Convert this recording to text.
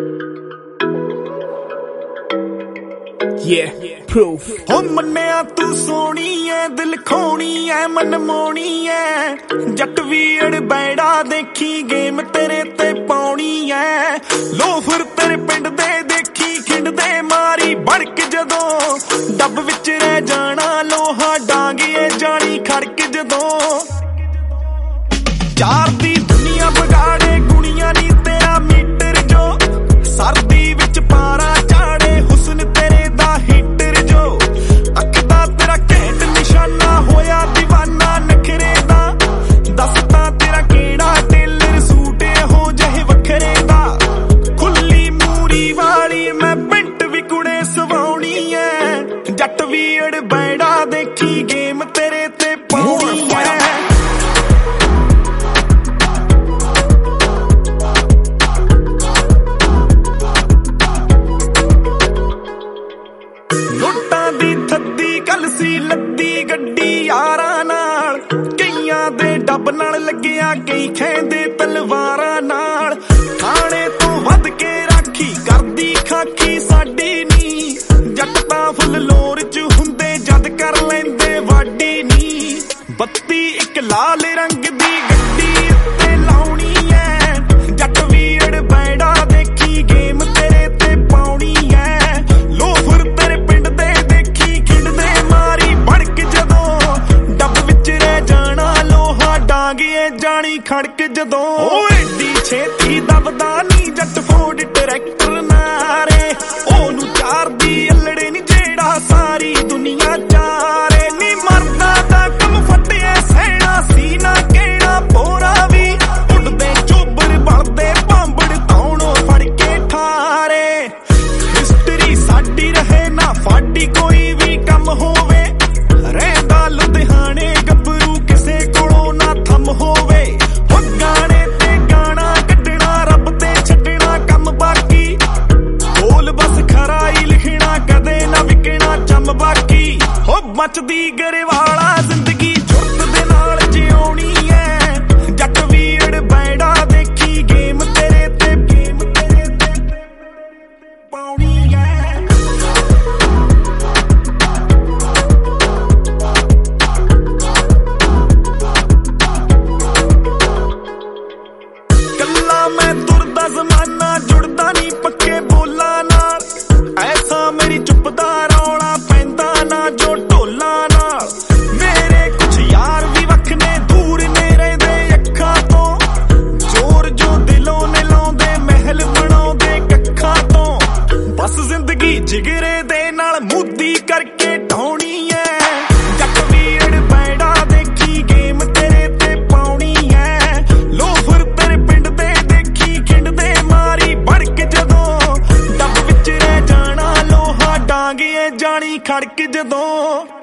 proof हो मन्निया तू सोनी है दिल खोनी है मन मोनी है जट वीड़ बैड़ा देखी गेम तेरे ते पाउनी है लो फिर तेरे पिंड दे देखी खिंड दे मारी भड़क जदों डब विच रह जाना लोहा डांगिए जानी खड़क जदों चार दी दुनिया बगाड़े गुणिया नी तेरा मीटर जो सर्दी विच पारा चाड़े हुस्न तेरे दा हीटर जो अख दा तेरा घैंट निशाना होया दीवाना नखरे दा दसदा तेरा केड़ा टेलर सूट हो जहे वखरे दा खुली मूरी वाली मैं पिंट भी कुड़े सवाउनी है जट वीड़ बैड़ा देखी गेम तेरे ते पाउनी है कलसी लद्दी गड्डी यारां नाल कईयां दे डब नाल लगिया कई खैंदे तलवारां नाल खाने तो वध के राखी करदी खाकी साडी नी जट तां फुल लोर च हुंदे जद कर लैंदे वाडी नी बत्ती एक लाल रंग दी गड्डी उत्ते लाउणी है जट वीड़ बैड़ा देखी गेम तेरे ते पाउणी है लो फिर तेरे पिंड दे देखी खिंडदे मारी भड़क जदों डब विच रह जाना लोहा डांगिए जानी खड़क जदों ओ एडी छेती दबदा नी जट फोर्ड ट्रैक्टर नारे ओनू चार दी अल्लड़े नी जेड़ा सारी दुनिया चारे नी मरदा दा कम फटिए सैना सीना केड़ा पोरा भी उड़दे चोबर बलदे भांबड़ तौणों फड़ के ठारे हिस्टरी साडी रहे ना फाडी कोई भी कम होवे रहंदा लुधियाने गबरू किसे कोलों ना थम होवे हो गाने ते गाना कड्डना रब ते छड्डना कम बाकी बोल बस खरा ही लिखना कदे ना विकना चम बाकी हो मचदी गरेवाला जिंदगी जुर्त दे नाल जिउणी है जट वीड़ बैड़ा देखी गेम तेरे ते पाउणी है मैं तुरदा जमाना जुड़दा नी पक्के बोला नाल ऐसा मेरी चुपदा रौला पैंदा ना जो ढोला नाल मेरे कुछ यार भी वखने दूर ने रहिंदे अखां तो जोर जो दिलों ने लाउंदे महल बनाउंदे कखां तो बस जिंदगी जिगरे दे नाल मुद्दी करके ढाउणी है जट वीड़ बैड़ा देखी गेम तेरे ते पाउणी है लो फिर तेरे पिंड दे खिंडदे मारी भड़क जदों डब विच रह जाना लोहा डांगिए जानी खड़क जदों